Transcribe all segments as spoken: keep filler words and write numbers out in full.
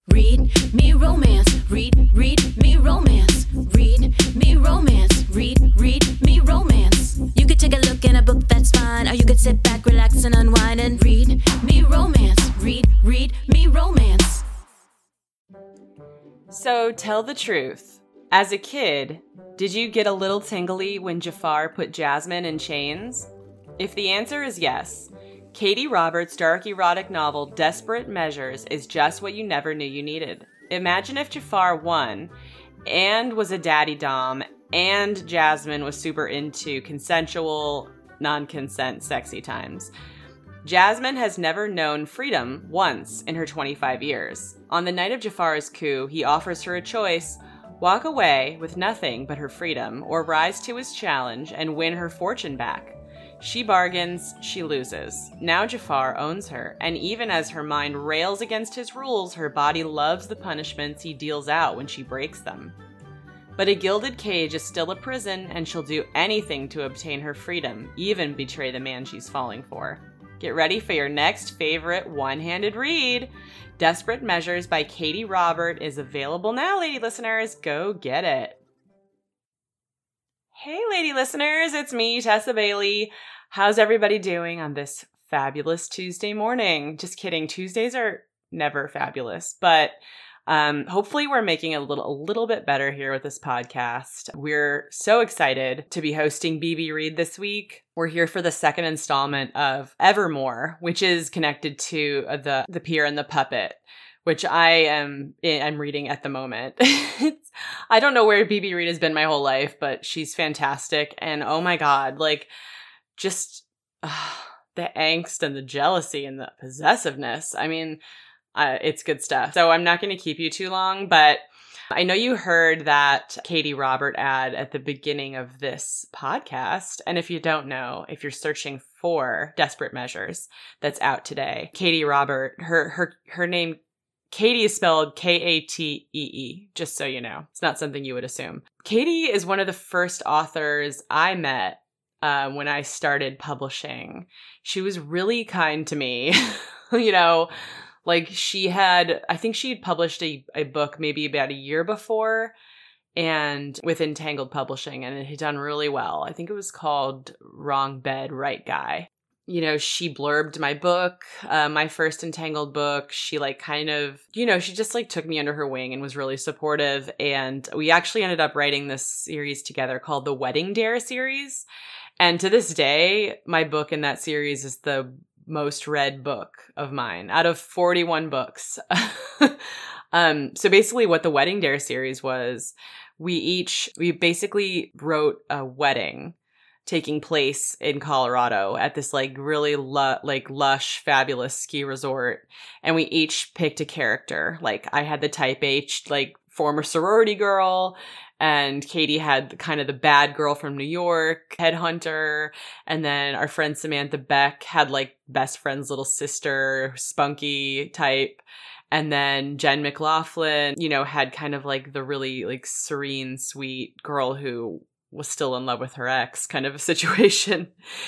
Read me romance. Read, read me romance. Read me romance. Read, read me romance. You could take a look in a book, that's fine. Or you could sit back, relax, and unwind and read me romance. Read, read me romance. So tell the truth. As a kid, did you get a little tingly when Jafar put Jasmine in chains? If the answer is yes, Katie Roberts' dark erotic novel Desperate Measures is just what you never knew you needed. Imagine if Jafar won and was a daddy dom and Jasmine was super into consensual, non-consent sexy times. Jasmine has never known freedom once in her twenty-five years. On the night of Jafar's coup, he offers her a choice: walk away with nothing but her freedom, or rise to his challenge and win her fortune back. She bargains, she loses. Now Jafar owns her, and even as her mind rails against his rules, her body loves the punishments he deals out when she breaks them. But a gilded cage is still a prison, and she'll do anything to obtain her freedom, even betray the man she's falling for. Get ready for your next favorite one-handed read. Desperate Measures by Katie Robert is available now, lady listeners. Go get it. Hey, lady listeners, it's me, Tessa Bailey. How's everybody doing on this fabulous Tuesday morning? Just kidding. Tuesdays are never fabulous, but um, hopefully we're making it a little, a little bit better here with this podcast. We're so excited to be hosting B B Read this week. We're here for the second installment of Evermore, which is connected to the the Peer and the Puppet, which I am I'm reading at the moment. It's, I don't know where B B Read has been my whole life, but she's fantastic. And oh my God, like just uh, the angst and the jealousy and the possessiveness. I mean, uh, it's good stuff. So I'm not going to keep you too long, but I know you heard that Katie Robert ad at the beginning of this podcast. And if you don't know, if you're searching for Desperate Measures that's out today, Katie Robert, her her her name Katie is spelled K A T E E, just so you know. It's not something you would assume. Katie is one of the first authors I met uh, when I started publishing. She was really kind to me. You know, like she had, I think she had published a, a book maybe about a year before, and with Entangled Publishing, and it had done really well. I think it was called Wrong Bed, Right Guy. You know, she blurbed my book, uh, my first Entangled book. She like kind of, you know, she just like took me under her wing and was really supportive. And we actually ended up writing this series together called the Wedding Dare series. And to this day, my book in that series is the most read book of mine out of forty-one books. um, so basically what the Wedding Dare series was, we each, we basically wrote a wedding taking place in Colorado at this like really lu- like lush, fabulous ski resort. And we each picked a character. Like I had the type H, like former sorority girl, and Katie had kind of the bad girl from New York, headhunter. And then our friend Samantha Beck had like best friend's little sister, spunky type. And then Jen McLaughlin, you know, had kind of like the really like serene, sweet girl who was still in love with her ex kind of a situation.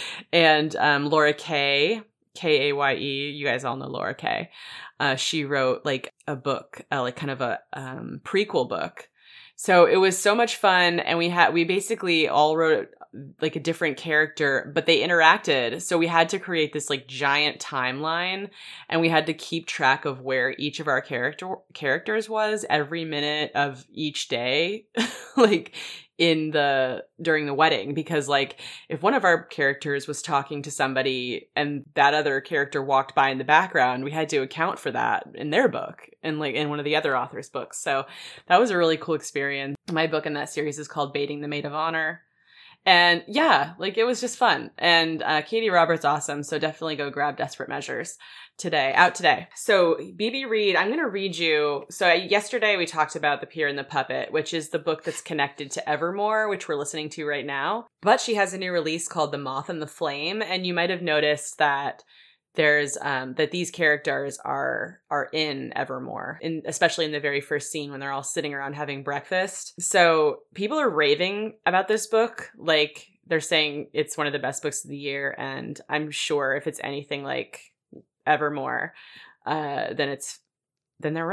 And um, Laura Kay, K A Y E, you guys all know Laura Kay. Uh, she wrote like a book, uh, like kind of a um, prequel book. So it was so much fun. And we had, we basically all wrote like a different character, but they interacted. So we had to create this like giant timeline, and we had to keep track of where each of our character characters was every minute of each day, like in the, during the wedding. Because like if one of our characters was talking to somebody and that other character walked by in the background, we had to account for that in their book and like in one of the other authors' books. So that was a really cool experience. My book in that series is called Baiting the Maid of Honor. And yeah, like it was just fun. And uh, Katie Roberts, awesome. So definitely go grab Desperate Measures today, out today. So B B Read, I'm going to read you. So yesterday we talked about The Peer and the Puppet, which is the book that's connected to Evermore, which we're listening to right now. But she has a new release called The Moth and the Flame. And you might have noticed that there's um that these characters are are in Evermore, in especially in the very first scene when they're all sitting around having breakfast. So people are raving about this book. Like they're saying it's one of the best books of the year, and I'm sure if it's anything like Evermore, uh then it's then they're right.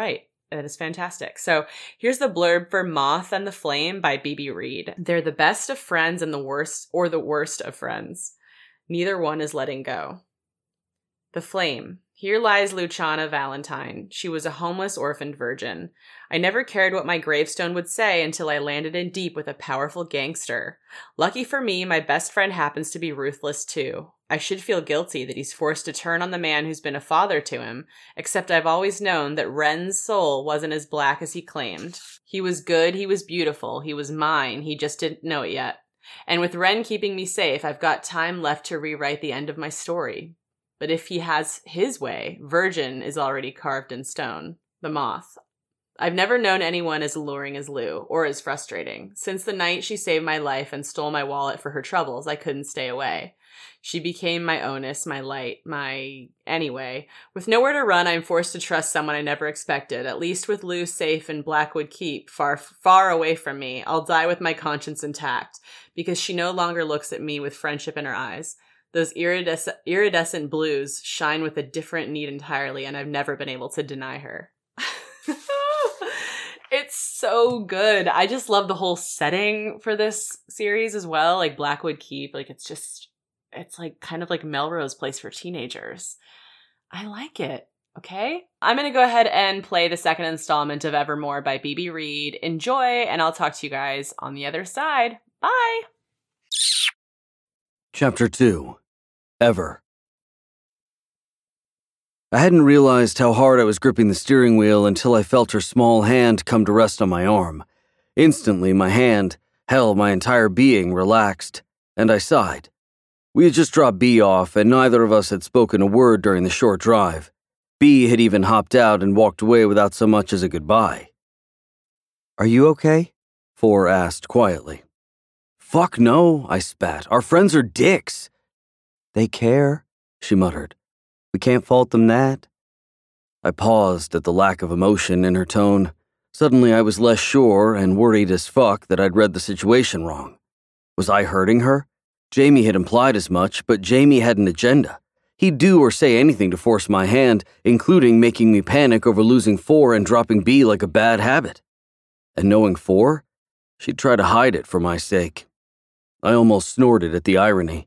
That is fantastic. So here's the blurb for Moth and the Flame by B B Reed. They're the best of friends and the worst, or the worst of friends. Neither one is letting go. The Flame. Here lies Luciana Valentine. She was a homeless orphaned virgin. I never cared what my gravestone would say until I landed in deep with a powerful gangster. Lucky for me, my best friend happens to be ruthless too. I should feel guilty that he's forced to turn on the man who's been a father to him, except I've always known that Ren's soul wasn't as black as he claimed. He was good, he was beautiful, he was mine, he just didn't know it yet. And with Ren keeping me safe, I've got time left to rewrite the end of my story. But if he has his way, Virgin is already carved in stone. The Moth. I've never known anyone as alluring as Lou, or as frustrating. Since the night she saved my life and stole my wallet for her troubles, I couldn't stay away. She became my onus, my light, my... Anyway, with nowhere to run, I'm forced to trust someone I never expected. At least with Lou safe in Blackwood Keep, far, far away from me, I'll die with my conscience intact, because she no longer looks at me with friendship in her eyes. Those iridescent, iridescent blues shine with a different need entirely, and I've never been able to deny her. It's so good. I just love the whole setting for this series as well, like Blackwood Keep. Like, it's just, it's like kind of like Melrose Place for teenagers. I like it. Okay? I'm going to go ahead and play the second installment of Evermore by B B Reed. Enjoy, and I'll talk to you guys on the other side. Bye! Chapter two. Ever. I hadn't realized how hard I was gripping the steering wheel until I felt her small hand come to rest on my arm. Instantly, my hand, hell, my entire being relaxed, and I sighed. We had just dropped B off, and neither of us had spoken a word during the short drive. B had even hopped out and walked away without so much as a goodbye. "Are you okay?" Four asked quietly. "Fuck no," I spat. "Our friends are dicks." "They care," she muttered. "We can't fault them that." I paused at the lack of emotion in her tone. Suddenly I was less sure and worried as fuck that I'd read the situation wrong. Was I hurting her? Jamie had implied as much, but Jamie had an agenda. He'd do or say anything to force my hand, including making me panic over losing Four and dropping B like a bad habit. And knowing Four, she'd try to hide it for my sake. I almost snorted at the irony.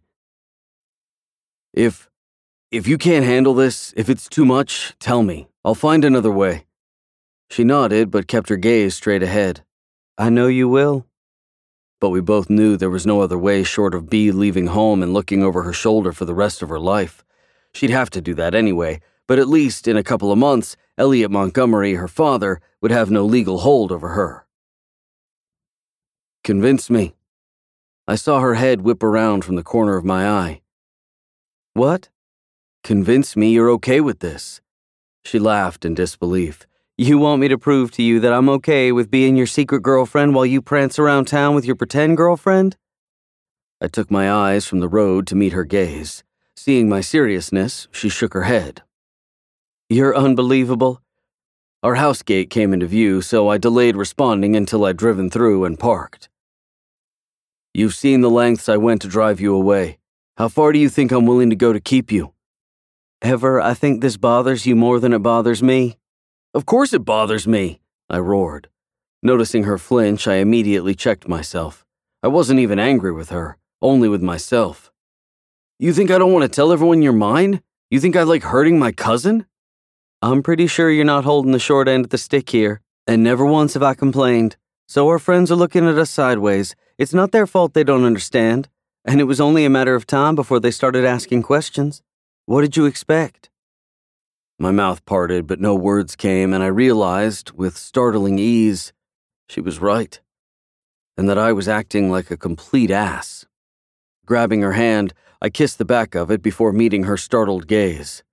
If, if you can't handle this, if it's too much, tell me. I'll find another way." She nodded, but kept her gaze straight ahead. "I know you will." But we both knew there was no other way short of B leaving home and looking over her shoulder for the rest of her life. She'd have to do that anyway, but at least in a couple of months, Elliot Montgomery, her father, would have no legal hold over her. "Convince me." I saw her head whip around from the corner of my eye. "What?" "Convince me you're okay with this." She laughed in disbelief. "You want me to prove to you that I'm okay with being your secret girlfriend while you prance around town with your pretend girlfriend?" I took my eyes from the road to meet her gaze. Seeing my seriousness, she shook her head. "You're unbelievable." Our house gate came into view, so I delayed responding until I'd driven through and parked. "You've seen the lengths I went to drive you away. How far do you think I'm willing to go to keep you?" "Ever, I think this bothers you more than it bothers me." "Of course it bothers me," I roared. Noticing her flinch, I immediately checked myself. I wasn't even angry with her, only with myself. "You think I don't want to tell everyone you're mine? You think I like hurting my cousin?" "I'm pretty sure you're not holding the short end of the stick here, and never once have I complained. So our friends are looking at us sideways. It's not their fault they don't understand, and it was only a matter of time before they started asking questions. What did you expect?" My mouth parted, but no words came, and I realized, with startling ease, she was right, and that I was acting like a complete ass. Grabbing her hand, I kissed the back of it before meeting her startled gaze.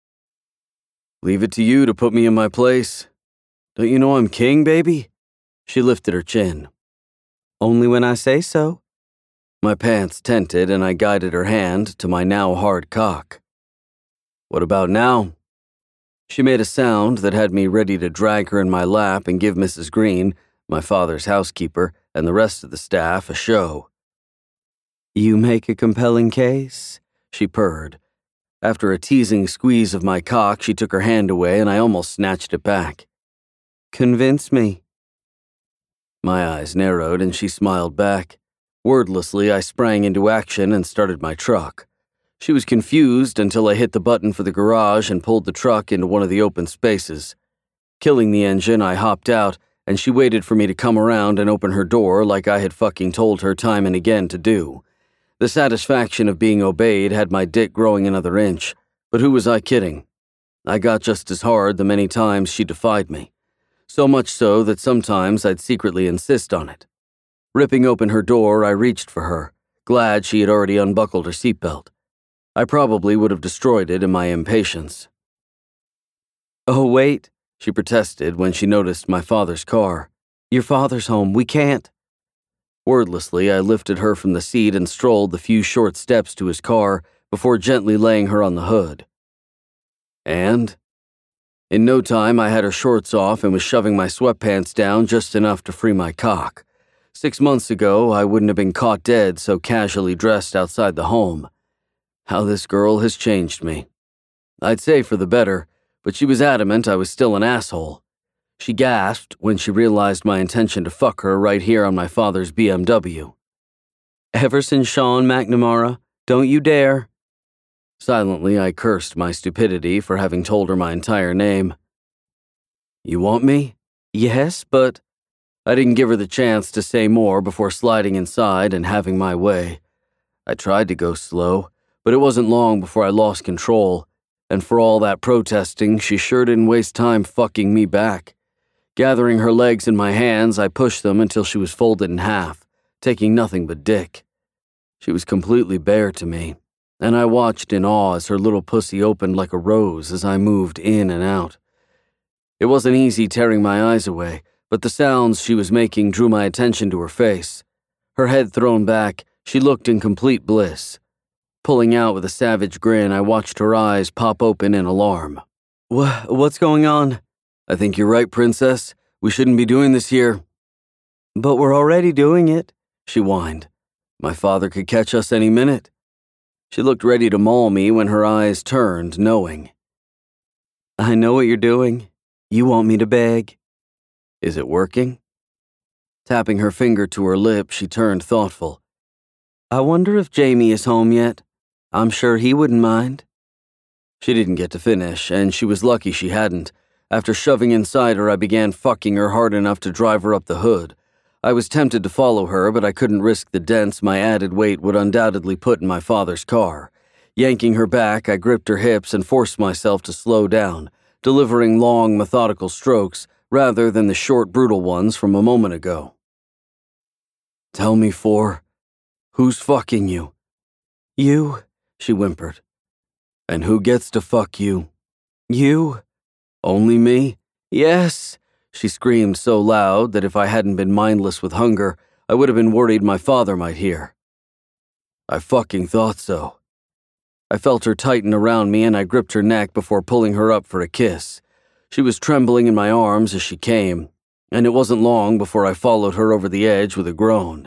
"Leave it to you to put me in my place. Don't you know I'm king, baby?" She lifted her chin. "Only when I say so." My pants tented, and I guided her hand to my now hard cock. "What about now?" She made a sound that had me ready to drag her in my lap and give Missus Green, my father's housekeeper, and the rest of the staff a show. "You make a compelling case," she purred. After a teasing squeeze of my cock, she took her hand away and I almost snatched it back. Convince me. My eyes narrowed and she smiled back. Wordlessly, I sprang into action and started my truck. She was confused until I hit the button for the garage and pulled the truck into one of the open spaces. Killing the engine, I hopped out, and she waited for me to come around and open her door like I had fucking told her time and again to do. The satisfaction of being obeyed had my dick growing another inch, but who was I kidding? I got just as hard the many times she defied me. So much so that sometimes I'd secretly insist on it. Ripping open her door, I reached for her, glad she had already unbuckled her seatbelt. I probably would have destroyed it in my impatience. "Oh, wait," she protested when she noticed my father's car. "Your father's home, we can't." Wordlessly, I lifted her from the seat and strolled the few short steps to his car before gently laying her on the hood. And? In no time, I had her shorts off and was shoving my sweatpants down just enough to free my cock. Six months ago, I wouldn't have been caught dead so casually dressed outside the home. How this girl has changed me. I'd say for the better, but she was adamant I was still an asshole. She gasped when she realized my intention to fuck her right here on my father's B M W. "Everson Sean McNamara, don't you dare." Silently, I cursed my stupidity for having told her my entire name. "You want me?" "Yes, but—" I didn't give her the chance to say more before sliding inside and having my way. I tried to go slow, but it wasn't long before I lost control, and for all that protesting, she sure didn't waste time fucking me back. Gathering her legs in my hands, I pushed them until she was folded in half, taking nothing but dick. She was completely bare to me, and I watched in awe as her little pussy opened like a rose as I moved in and out. It wasn't easy tearing my eyes away, but the sounds she was making drew my attention to her face. Her head thrown back, she looked in complete bliss. Pulling out with a savage grin, I watched her eyes pop open in alarm. "Wha- what's going on?" "I think you're right, Princess. We shouldn't be doing this here." "But we're already doing it," she whined. "My father could catch us any minute." She looked ready to maul me when her eyes turned, knowing. "I know what you're doing. You want me to beg." "Is it working?" Tapping her finger to her lip, she turned thoughtful. "I wonder if Jamie is home yet. I'm sure he wouldn't mind." She didn't get to finish, and she was lucky she hadn't. After shoving inside her, I began fucking her hard enough to drive her up the hood. I was tempted to follow her, but I couldn't risk the dents my added weight would undoubtedly put in my father's car. Yanking her back, I gripped her hips and forced myself to slow down, delivering long, methodical strokes rather than the short, brutal ones from a moment ago. "Tell me, Four, who's fucking you?" "You," she whimpered. "And who gets to fuck you?" "You." "Only me?" "Yes," she screamed so loud that if I hadn't been mindless with hunger, I would have been worried my father might hear. I fucking thought so. I felt her tighten around me and I gripped her neck before pulling her up for a kiss. She was trembling in my arms as she came, and it wasn't long before I followed her over the edge with a groan.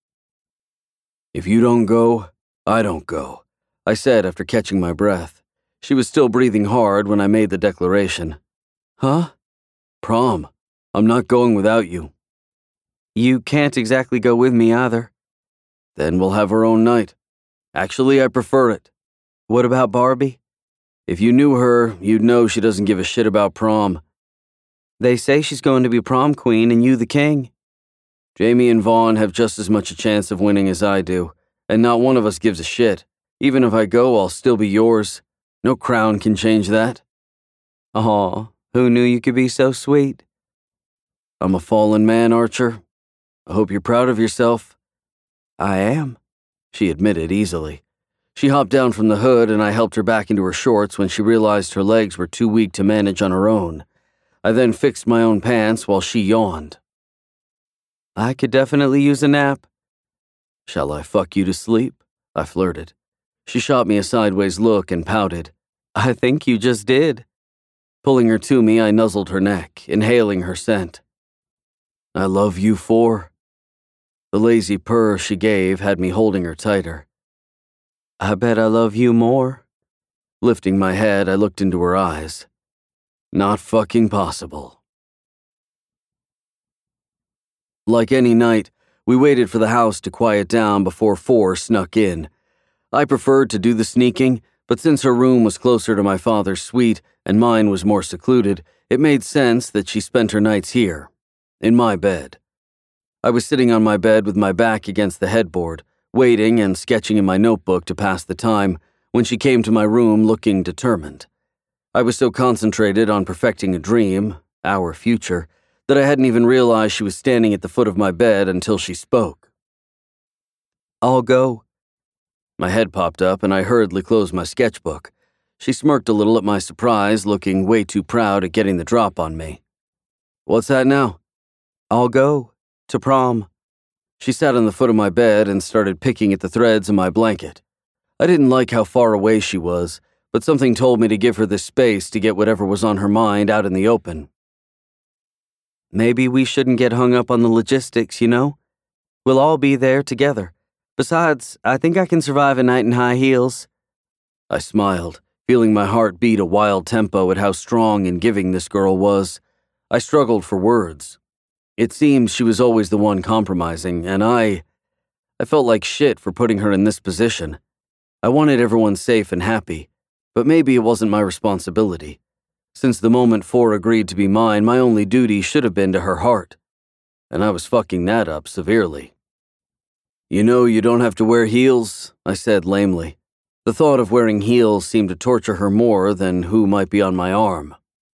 "If you don't go, I don't go," I said after catching my breath. She was still breathing hard when I made the declaration. "Huh?" "Prom. I'm not going without you." "You can't exactly go with me either." "Then we'll have our own night. Actually, I prefer it." "What about Barbie?" "If you knew her, you'd know she doesn't give a shit about prom." "They say she's going to be prom queen and you the king." "Jamie and Vaughn have just as much a chance of winning as I do, and not one of us gives a shit. Even if I go, I'll still be yours. No crown can change that." "Aw, who knew you could be so sweet?" "I'm a fallen man, Archer. I hope you're proud of yourself." "I am," she admitted easily. She hopped down from the hood and I helped her back into her shorts when she realized her legs were too weak to manage on her own. I then fixed my own pants while she yawned. "I could definitely use a nap." "Shall I fuck you to sleep?" I flirted. She shot me a sideways look and pouted. "I think you just did." Pulling her to me, I nuzzled her neck, inhaling her scent. "I love you, Four." The lazy purr she gave had me holding her tighter. "I bet I love you more." Lifting my head, I looked into her eyes. "Not fucking possible." Like any night, we waited for the house to quiet down before Four snuck in. I preferred to do the sneaking, but since her room was closer to my father's suite and mine was more secluded, it made sense that she spent her nights here, in my bed. I was sitting on my bed with my back against the headboard, waiting and sketching in my notebook to pass the time, when she came to my room looking determined. I was so concentrated on perfecting a dream, our future, that I hadn't even realized she was standing at the foot of my bed until she spoke. "I'll go." My head popped up and I hurriedly closed my sketchbook. She smirked a little at my surprise, looking way too proud at getting the drop on me. "What's that now?" "I'll go. To prom." She sat on the foot of my bed and started picking at the threads of my blanket. I didn't like how far away she was, but something told me to give her the space to get whatever was on her mind out in the open. "Maybe we shouldn't get hung up on the logistics, you know? We'll all be there together. Besides, I think I can survive a night in high heels." I smiled, feeling my heart beat a wild tempo at how strong and giving this girl was. I struggled for words. It seemed she was always the one compromising, and I... I felt like shit for putting her in this position. I wanted everyone safe and happy, but maybe it wasn't my responsibility. Since the moment Four agreed to be mine, my only duty should have been to her heart. And I was fucking that up severely. "You know you don't have to wear heels," I said lamely. The thought of wearing heels seemed to torture her more than who might be on my arm.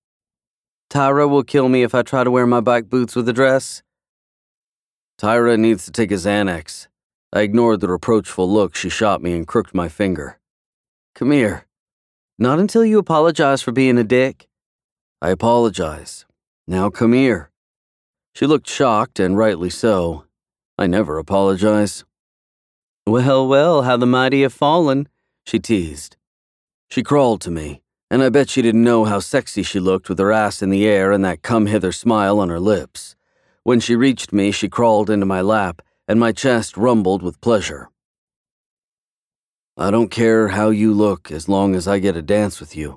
"Tyra will kill me if I try to wear my bike boots with a dress." "Tyra needs to take a Xanax." I ignored the reproachful look she shot me and crooked my finger. "Come here." "Not until you apologize for being a dick." "I apologize. Now come here." She looked shocked, and rightly so. I never apologize. "Well, well, how the mighty have fallen," she teased. She crawled to me, and I bet she didn't know how sexy she looked with her ass in the air and that come-hither smile on her lips. When she reached me, she crawled into my lap, and my chest rumbled with pleasure. "I don't care how you look as long as I get a dance with you."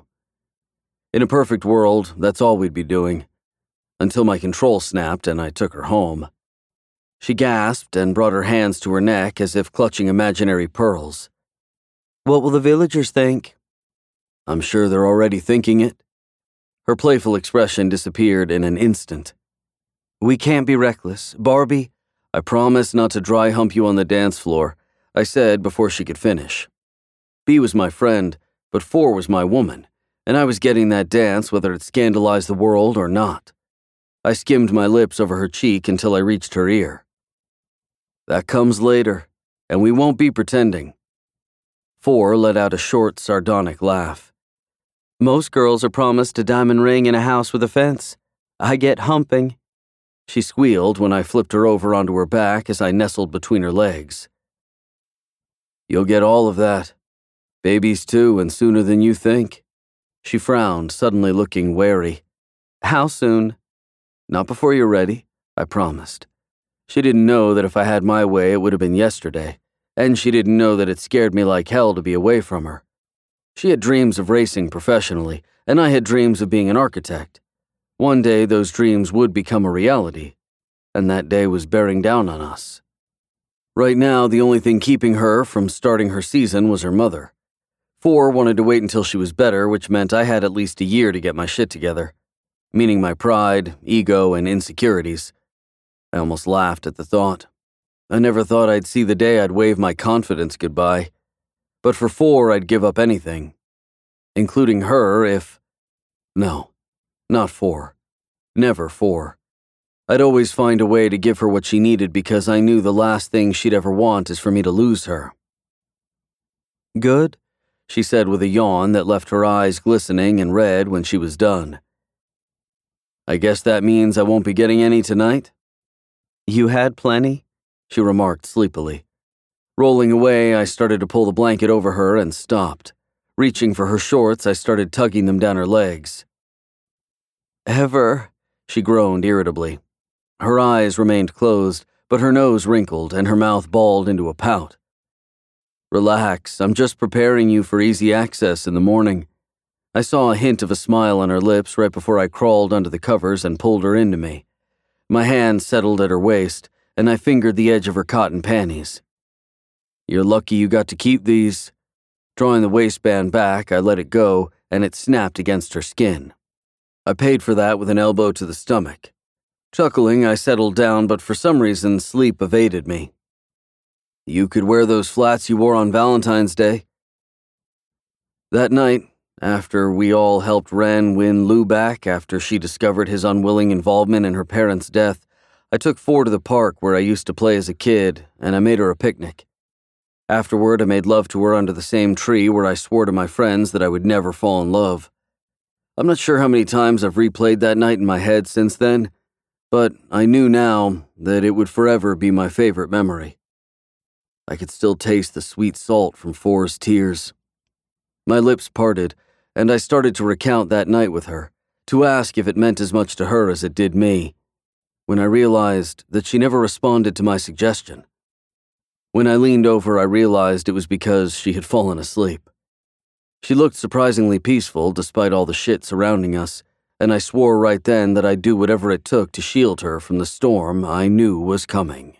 In a perfect world, that's all we'd be doing. Until my control snapped and I took her home. She gasped and brought her hands to her neck as if clutching imaginary pearls. "What will the villagers think?" "I'm sure they're already thinking it." Her playful expression disappeared in an instant. "We can't be reckless. Barbie..." "I promise not to dry hump you on the dance floor," I said before she could finish. B was my friend, but Four was my woman, and I was getting that dance whether it scandalized the world or not. I skimmed my lips over her cheek until I reached her ear. "That comes later, and we won't be pretending." Four let out a short, sardonic laugh. "Most girls are promised a diamond ring in a house with a fence. I get humping." She squealed when I flipped her over onto her back as I nestled between her legs. "You'll get all of that. Babies too, and sooner than you think." She frowned, suddenly looking wary. "How soon?" "Not before you're ready," I promised. She didn't know that if I had my way it would have been yesterday, and she didn't know that it scared me like hell to be away from her. She had dreams of racing professionally, and I had dreams of being an architect. One day those dreams would become a reality, and that day was bearing down on us. Right now, the only thing keeping her from starting her season was her mother. Four wanted to wait until she was better, which meant I had at least a year to get my shit together, meaning my pride, ego, and insecurities. I almost laughed at the thought. I never thought I'd see the day I'd wave my confidence goodbye. But for Four, I'd give up anything, including her if... No, not Four. Never Four. I'd always find a way to give her what she needed because I knew the last thing she'd ever want is for me to lose her. "Good?" she said with a yawn that left her eyes glistening and red when she was done. "I guess that means I won't be getting any tonight?" "You had plenty," she remarked sleepily. Rolling away, I started to pull the blanket over her and stopped. Reaching for her shorts, I started tugging them down her legs. "Ever?" she groaned irritably. Her eyes remained closed, but her nose wrinkled and her mouth balled into a pout. "Relax, I'm just preparing you for easy access in the morning." I saw a hint of a smile on her lips right before I crawled under the covers and pulled her into me. My hand settled at her waist, and I fingered the edge of her cotton panties. You're lucky you got to keep these. Drawing the waistband back, I let it go, and it snapped against her skin. I paid for that with an elbow to the stomach. Chuckling, I settled down, but for some reason, sleep evaded me. You could wear those flats you wore on Valentine's Day. That night, after we all helped Ren win Lou back after she discovered his unwilling involvement in her parents' death, I took Four to the park where I used to play as a kid, and I made her a picnic. Afterward, I made love to her under the same tree where I swore to my friends that I would never fall in love. I'm not sure how many times I've replayed that night in my head since then, but I knew now that it would forever be my favorite memory. I could still taste the sweet salt from Four's tears. My lips parted, and I started to recount that night with her, to ask if it meant as much to her as it did me, when I realized that she never responded to my suggestion. When I leaned over, I realized it was because she had fallen asleep. She looked surprisingly peaceful despite all the shit surrounding us, and I swore right then that I'd do whatever it took to shield her from the storm I knew was coming.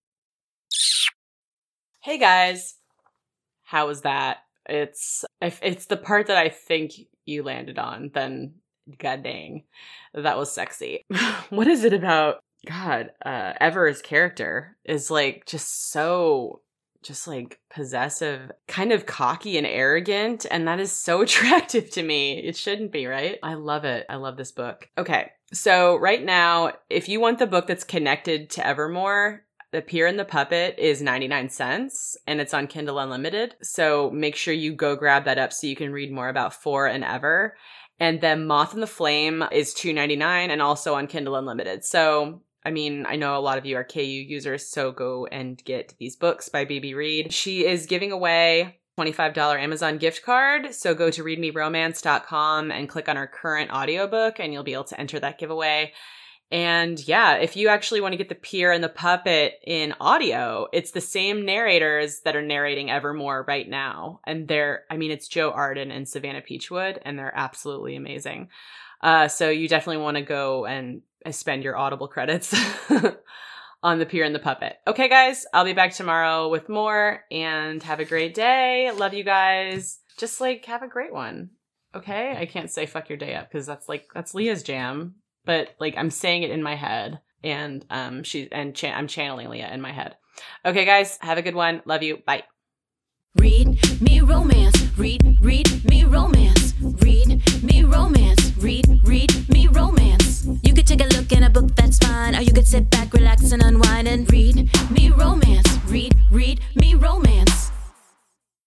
Hey guys, how was that? It's if it's the part that I think you landed on, then god dang, that was sexy. What is it about God? Uh, Ever's character is like just so, just like possessive, kind of cocky and arrogant, and that is so attractive to me. It shouldn't be, right? I love it. I love this book. Okay, so right now, if you want the book that's connected to Evermore, The Pier and the Puppet is ninety-nine cents, and it's on Kindle Unlimited. So make sure you go grab that up so you can read more about Four and Ever. And then Moth and the Flame is two ninety-nine and also on Kindle Unlimited. So, I mean, I know a lot of you are K U users, so go and get these books by B B Reed. She is giving away twenty-five dollars Amazon gift card. So go to read me romance dot com and click on our current audiobook, and you'll be able to enter that giveaway. And yeah, if you actually want to get The Pier and the Puppet in audio, it's the same narrators that are narrating Evermore right now. And they're, I mean, it's Joe Arden and Savannah Peachwood, and they're absolutely amazing. Uh, so you definitely want to go and spend your Audible credits on The Pier and the Puppet. Okay, guys, I'll be back tomorrow with more, and have a great day. Love you guys. Just like, have a great one. Okay? I can't say fuck your day up because that's like, that's Leah's jam. But like I'm saying it in my head, and um she and cha- I'm channeling Leah in my head. Okay, guys, have a good one. Love you. Bye. Read me romance. Read, read me romance. Read me romance. Read, read me romance. You could take a look in a book, that's fine, or you could sit back, relax, and unwind and read me romance. Read, read me romance.